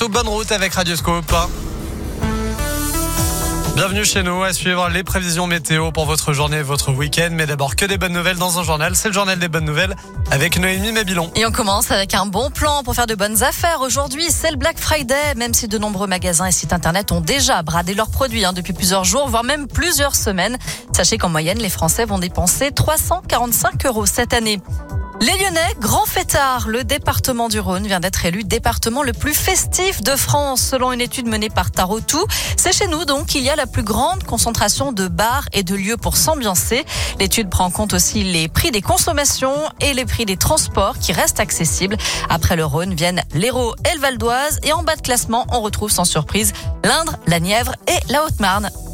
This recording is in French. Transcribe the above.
surtout bonne route avec Radioscope. Bienvenue chez nous à suivre les prévisions météo pour votre journée et votre week-end. Mais d'abord, que des bonnes nouvelles dans un journal. C'est le journal des bonnes nouvelles avec Noémie Mabilon. Et on commence avec un bon plan pour faire de bonnes affaires. Aujourd'hui, c'est le Black Friday, même si de nombreux magasins et sites internet ont déjà bradé leurs produits depuis plusieurs jours, voire même plusieurs semaines. Sachez qu'en moyenne, les Français vont dépenser 345 € cette année. Les Lyonnais, grands fêtards. Le département du Rhône vient d'être élu département le plus festif de France. Selon une étude menée par Tarotou, c'est chez nous donc qu'il y a la plus grande concentration de bars et de lieux pour s'ambiancer. L'étude prend en compte aussi les prix des consommations et les prix des transports qui restent accessibles. Après le Rhône viennent l'Hérault et le Val d'Oise. Et en bas de classement, on retrouve sans surprise l'Indre, la Nièvre et la Haute-Marne.